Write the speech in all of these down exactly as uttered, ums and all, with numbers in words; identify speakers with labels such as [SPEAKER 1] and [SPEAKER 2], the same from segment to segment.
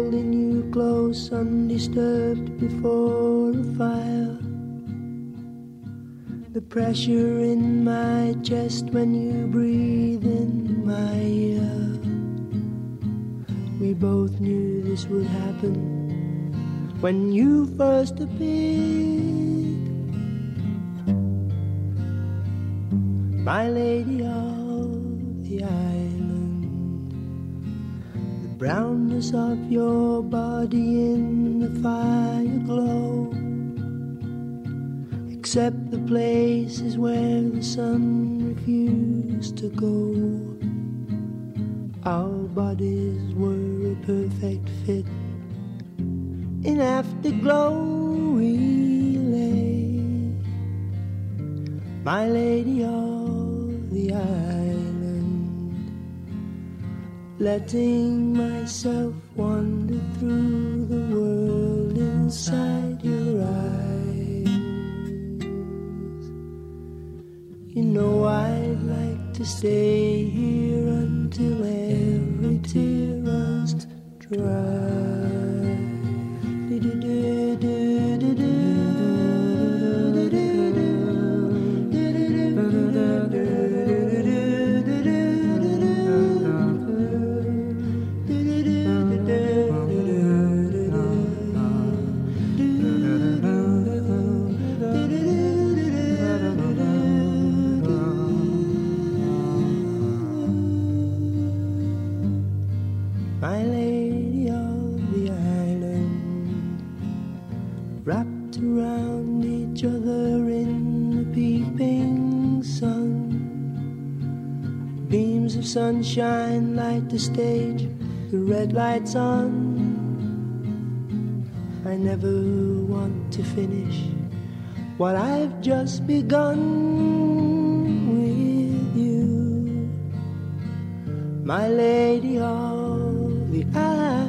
[SPEAKER 1] holding you close, undisturbed before a fire. The pressure in my chest when you breathe in my ear. We both knew this would happen when you first appeared. My lady of the island, the brownness of your body in the fire glow, except the places where the sun refused to go. Our bodies were a perfect fit. In afterglow we lay, my lady of the island, letting myself wander through the world inside your eyes. You know I'd like to stay here until every tear runs dry. My lady of the island, wrapped around each other in the peeping sun. Beams of sunshine light the stage, the red light's on. I never want to finish what I've just begun with you, my lady of the island.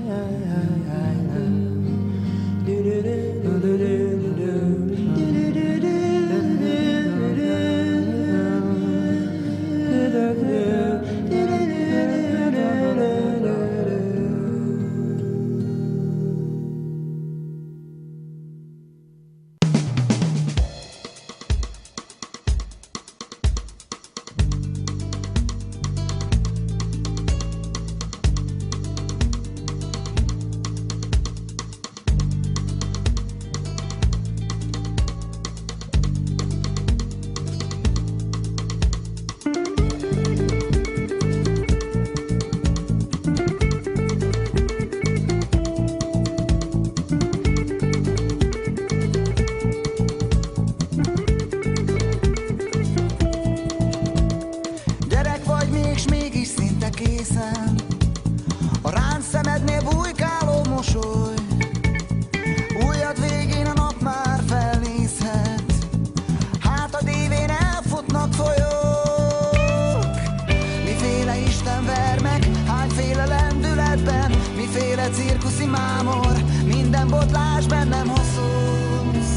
[SPEAKER 2] Cirkuszi mámor, minden botlás bennem hosszúsz.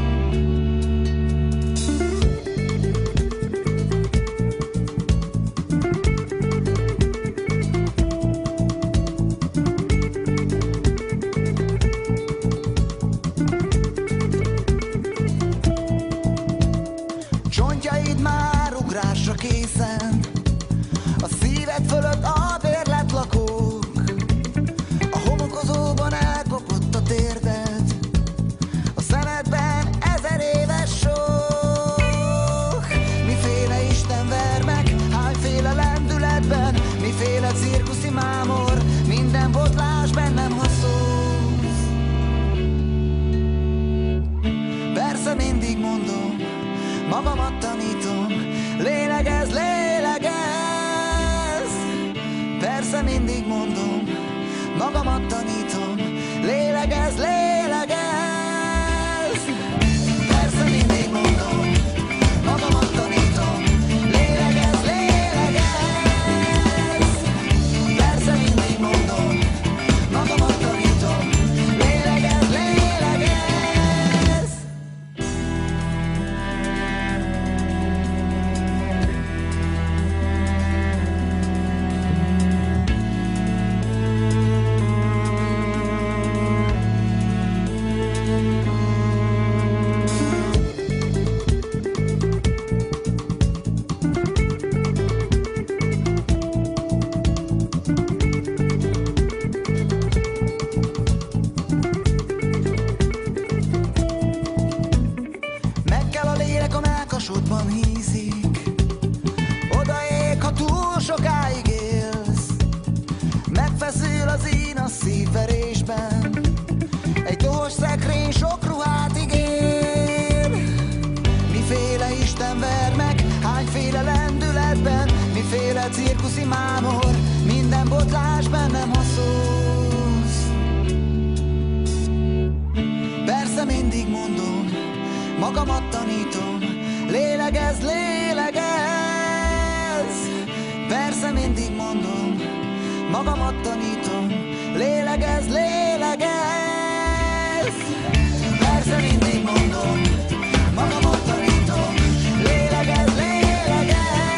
[SPEAKER 2] Csontjaid már ugrásra készen, a szíved fölött a bérlet lakó. Homokozóban elkopott a térded, a szemedben ezer éves sok. Miféle istenvermek, hányféle lendületben, miféle cirkuszi mámor, minden botlás bennem haszóz. Persze mindig mondom, magamat tanítom, lélegez, lélegez. Persze mindig mondom, magamat tanítom, lélegez, lélegez. Persze mindig mondom, magamat tanítom, lélegez, lélegez. Persze mindig mondom, magamat tanítom, lélegez, lélegez. a szívverésben. Egy dohos szekrény sok ruhát ígér. Miféle Isten ver meg, hányféle lendületben, miféle cirkuszi mámor, minden botlás bennem haszolsz. Persze mindig mondom, magamat tanítom, lélegezz, lélegezz. Persze mindig mondom, magamat tanítom, lélegezz, lélegezz. Persze mindig mondom, magamat tanítom, lélegezz, lélegezz.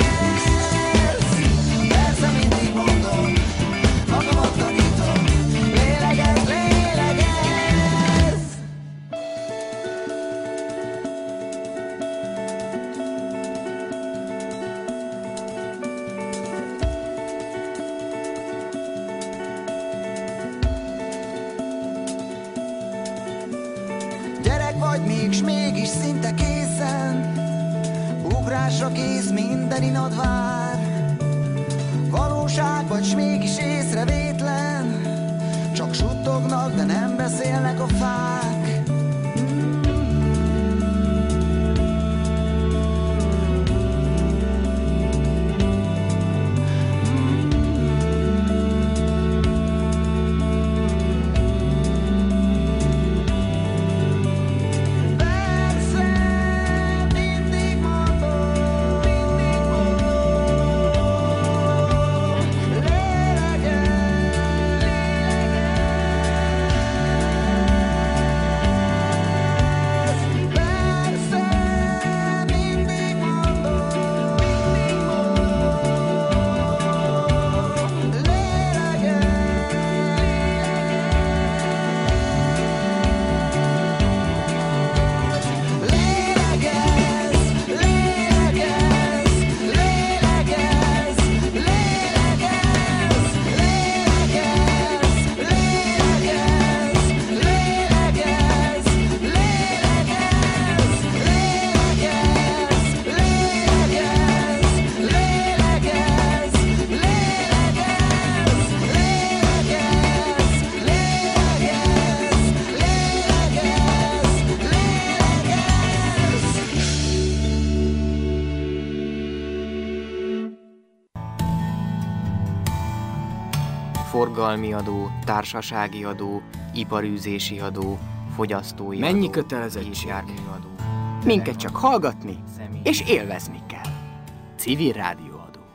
[SPEAKER 2] Persze mindig mondom, magamat tanítom, lélegezz, lélegezz. Vagy még, s mégis szinte készen, ugrásra kész, minden inad vár. Valóság vagy, s mégis észrevétlen, csak suttognak, de nem beszélnek a fák.
[SPEAKER 3] Forgalmi adó, társasági adó, iparűzési adó, fogyasztói
[SPEAKER 4] Mennyi
[SPEAKER 3] adó,
[SPEAKER 4] kötelezettség?
[SPEAKER 3] járműadó.
[SPEAKER 4] Minket csak hallgatni és élvezni kell. Civil rádióadó.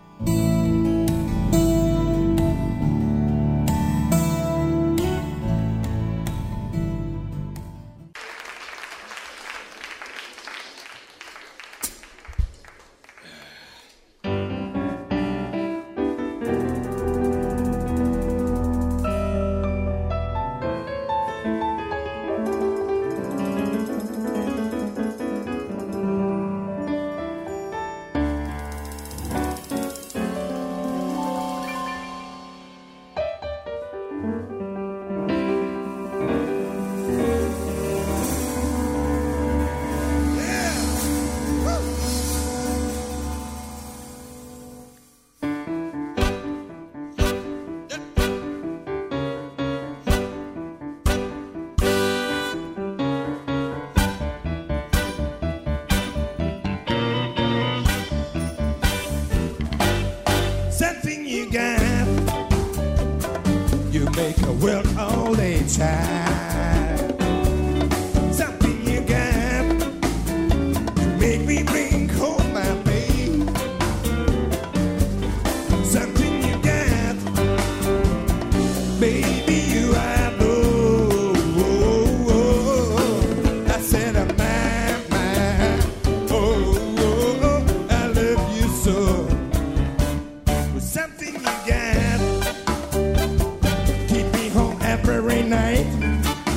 [SPEAKER 5] Work all the time. Something you got, you make me bring home my babe. Something you got, baby, you I know. I said, I'm mine, mine. Oh, oh, oh, I love you so. With something you got, every night.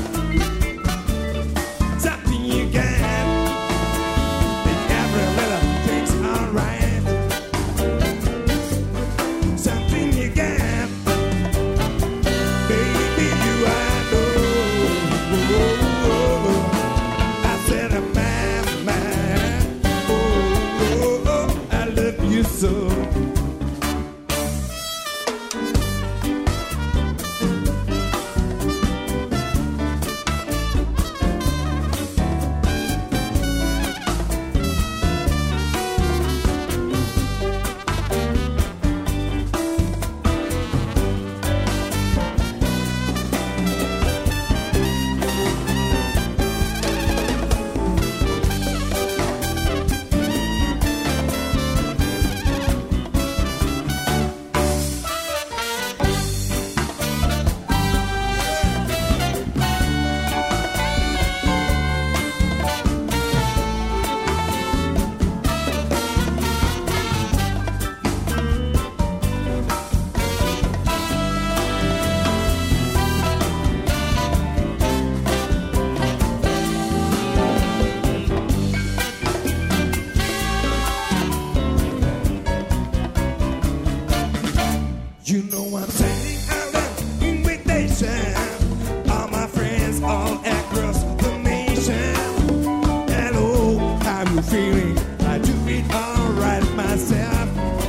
[SPEAKER 5] So I'm sending out an invitation. All my friends all across the nation. Hello, how you feeling? I do it all right myself.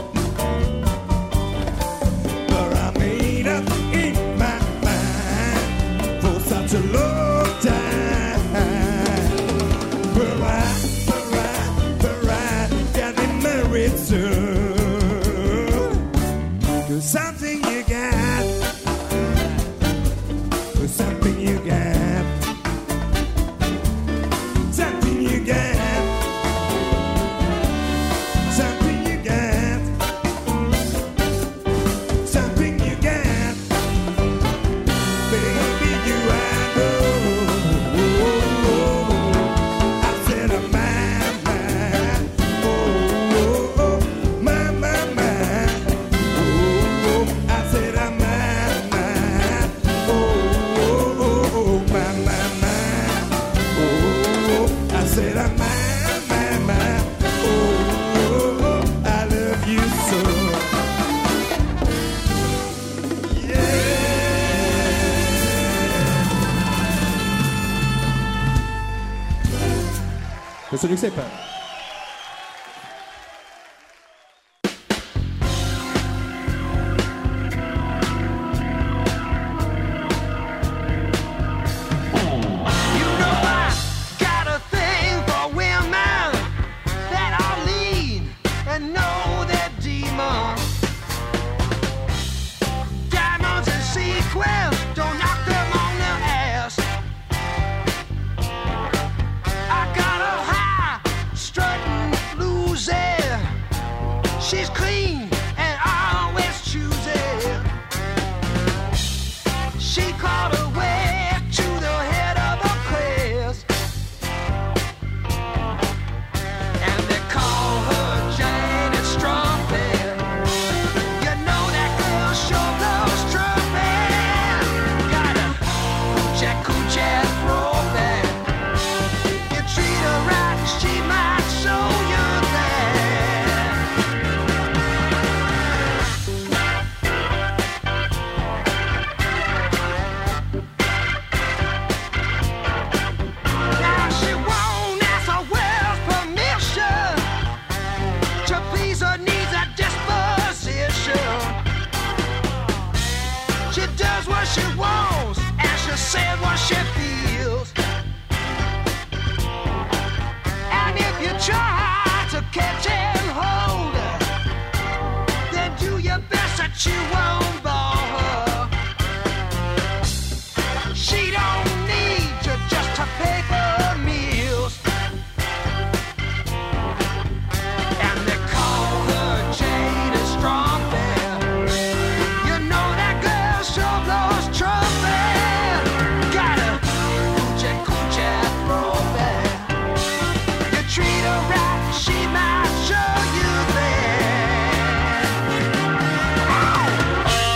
[SPEAKER 5] But I made up in my mind for such a long time. But I, but I, but I got married soon. Cause something you got, cause something you got, something you got, something you got, something you got, baby, you I know. I said, oh, my, my, oh, oh, oh, my, my, my, oh, I said, oh, my, my, oh, oh, oh, my, my, my, oh, I said, oh, my, my, my, oh, oh, I love you so.
[SPEAKER 6] Köszönjük szépen!
[SPEAKER 7] You know I got a thing for women that are lean and know their demons. Diamonds and sequins, don't knock them on their ass. I got a high strutting bluesy. She's clean and always choosy. She caught her way to the head of a crest, and they call her Janet Strumpet. You know that girl sure blows trumpet. Got a coochie coochie throwback. You treat her right, she might show you that. Now she won't ask her well's permission to please her needs at disposition. She does what she wants and she says what she feels. And if you try to catch and hold her, then do your best that you won't bore her. She don't need you just to pay for meals. And they call her Janet Strumpet. You know that girl sure blows trumpet. Got a coochie coochie throwback. You treat her right, she might show you that.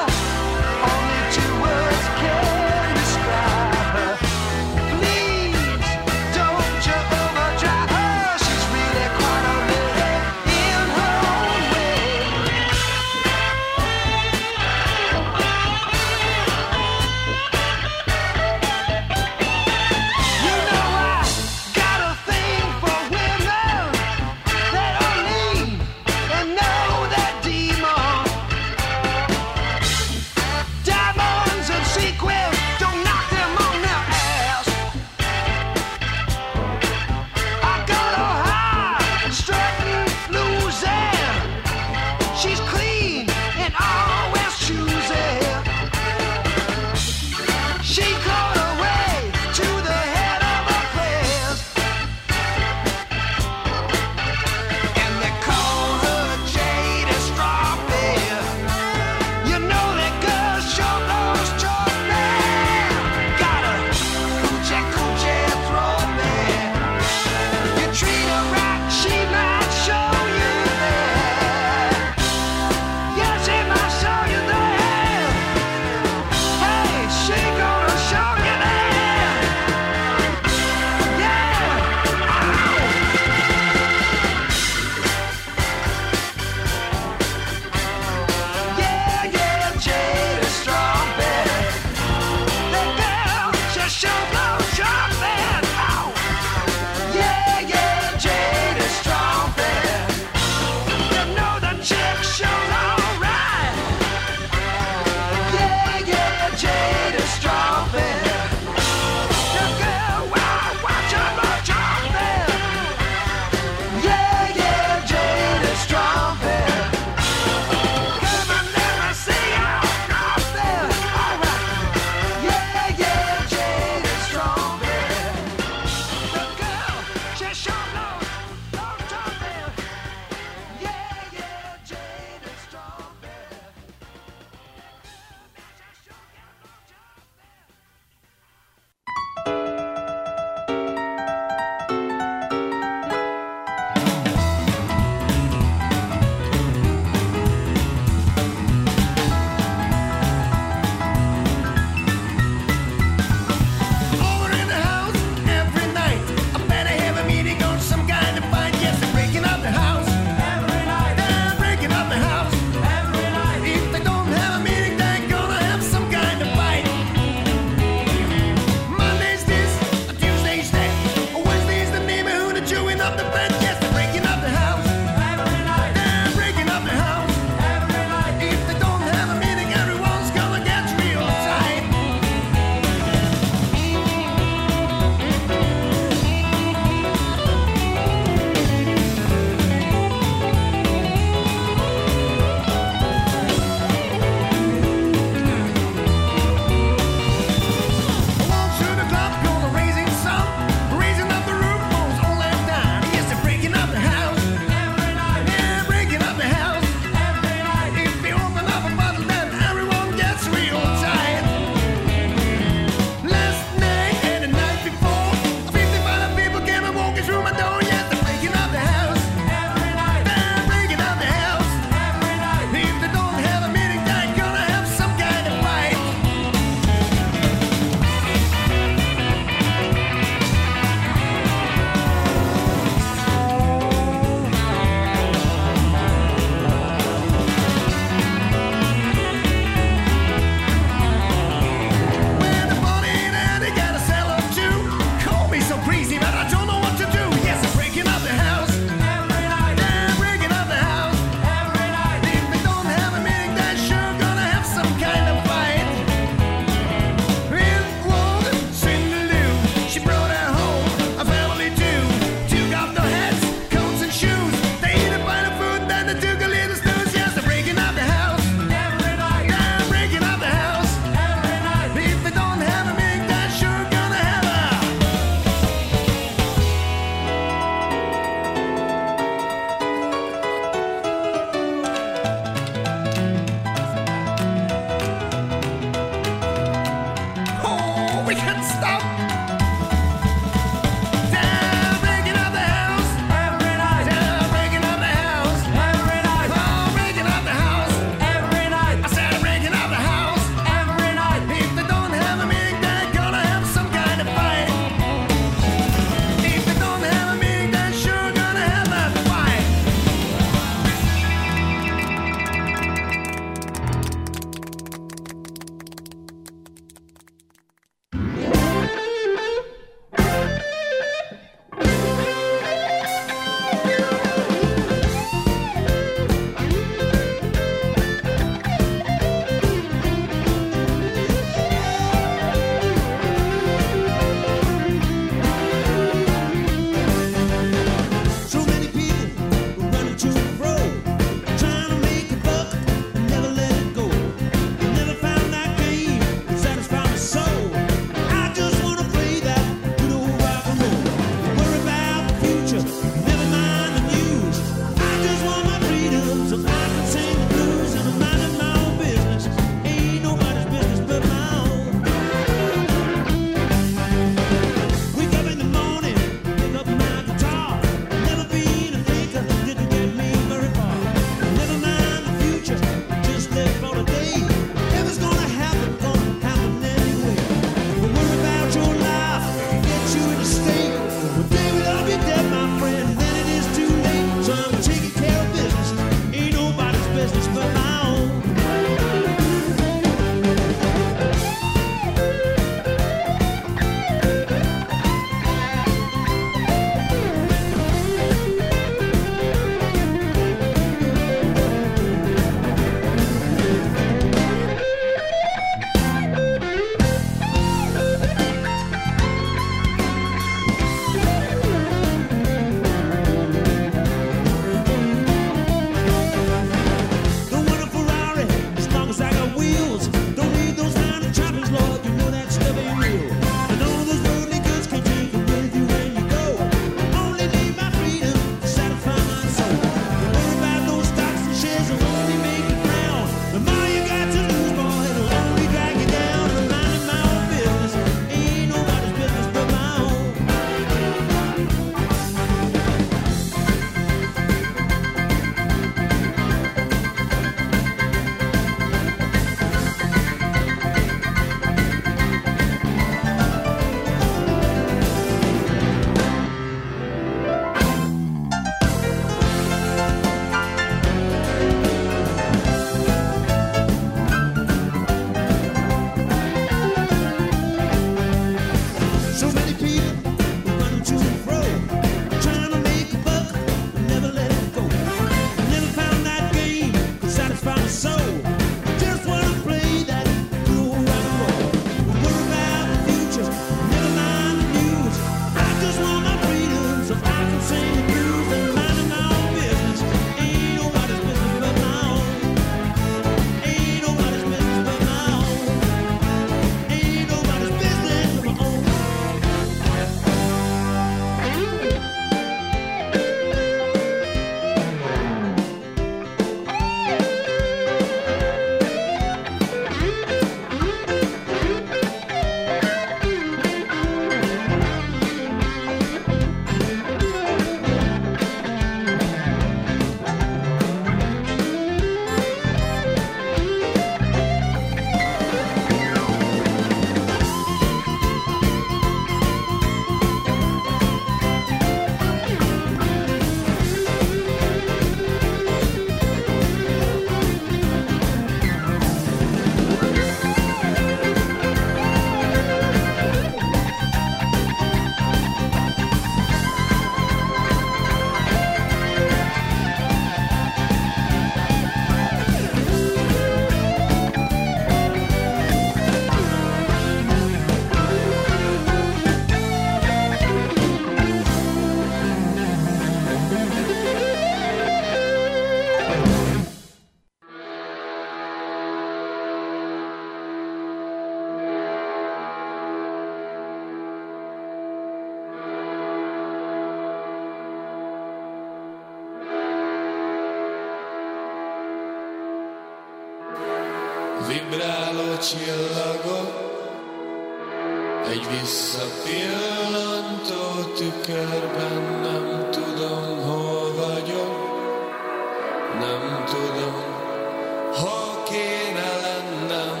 [SPEAKER 6] vibráló csillagok, egy visszapillantó tükörben, nem tudom, hol vagyok, nem tudom, hol kéne lennem.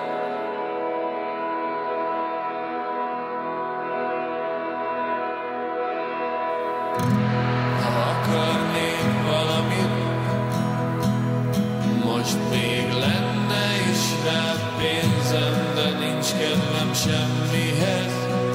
[SPEAKER 6] Ha akarnék valamit, most még lenne is rá pénzem, de nincs kedvem semmihez.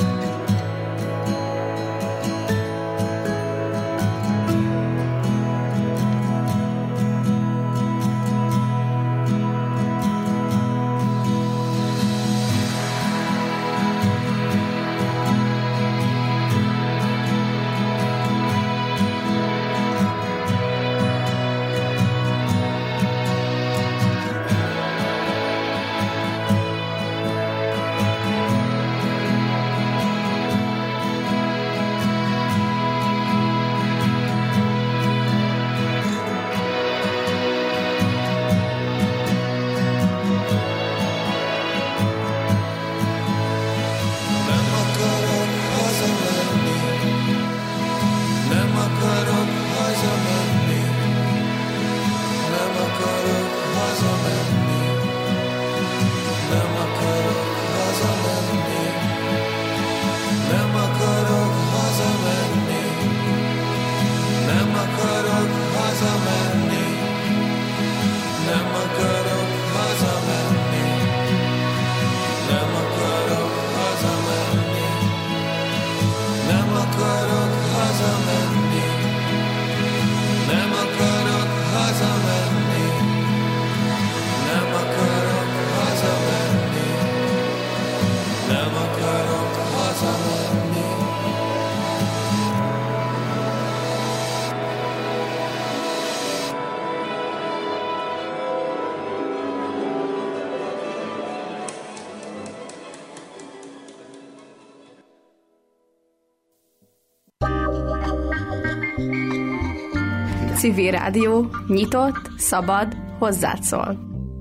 [SPEAKER 8] Civil Rádió, nyitott, szabad, hozzád szól.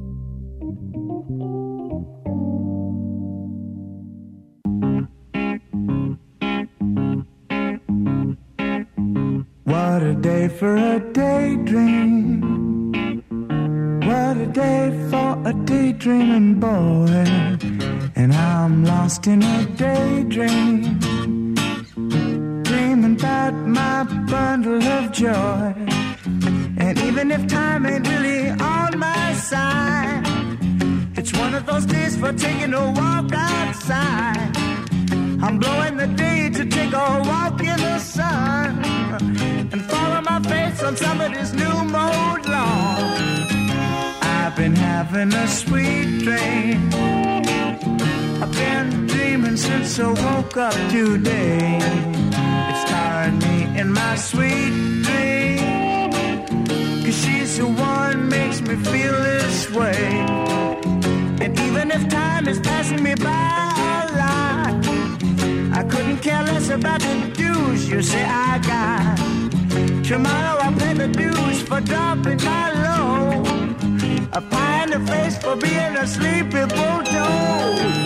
[SPEAKER 9] What a day for a daydream. What a day for a daydreaming boy. And I'm lost in a daydream, dreaming about my bundle of joy. And even if time ain't really on my side, it's one of those days for taking a walk outside. I'm blowing the day to take a walk in the sun and follow my face on somebody's new mode lawn. I've been having a sweet dream. I've been dreaming since I woke up today. It's tiring me in my sweet dream, 'cause she's the one makes me feel this way. And even if time is passing me by a lot, I couldn't care less about the dues you say I got. Tomorrow I'll pay the dues for dropping my load, a pie in the face for being a sleepy bulldog.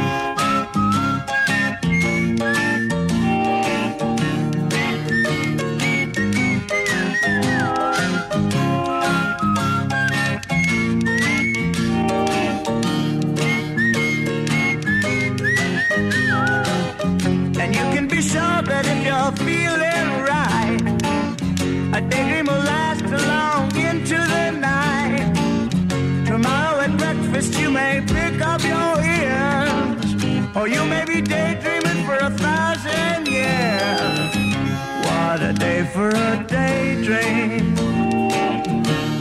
[SPEAKER 9] But if you're feeling right, a daydream will last along into the night. Tomorrow at breakfast you may pick up your ears, or you may be daydreaming for a thousand years. What a day for a daydream.